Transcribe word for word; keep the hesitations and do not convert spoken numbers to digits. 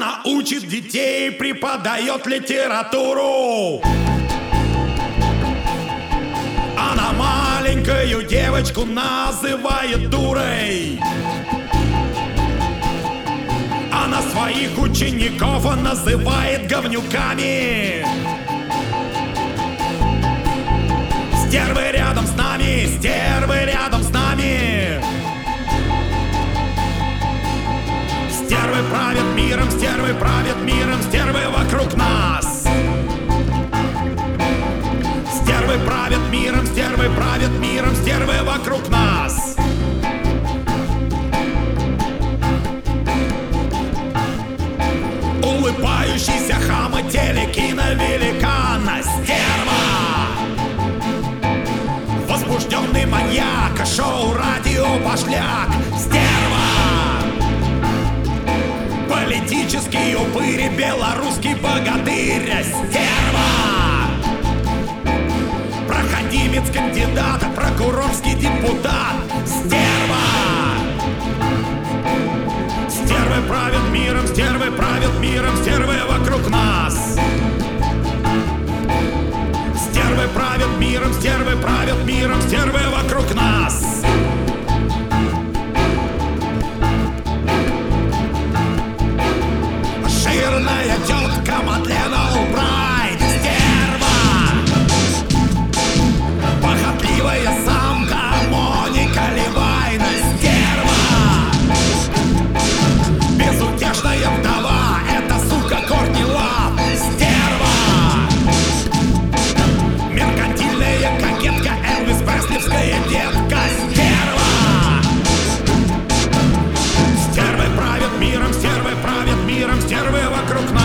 Она учит детей, преподает литературу. Она маленькую девочку называет дурой. Она своих учеников называет говнюками. Стервы рядом с нами, стервы рядом с нами. Стервы правят миром, стервы правят миром, стервы вокруг нас. Стервы правят миром, стервы правят миром, стервы вокруг нас. Улыбающийся хам и телекиновеликана стерва. Возбужденный маньяк, шоу радио пошляк стерва. Политический упырь, белорусский богатырь стерва. Проходимец кандидат, прокурорский депутат стерва. Стервы правят миром, стервы правят миром, стервы вокруг нас. Стервы правят миром, стервы правят миром, стервы вокруг нас. Жирная тетка Мадлена Олбрайт стерва. Похотливая самка Моника Левайна стерва. Безутешная вдова, это сука Кортни Лав стерва. Меркантильная кокетка Элвис Преслевская детка стерва. Стервы правят миром, стервы правят миром, стервы вокруг нас.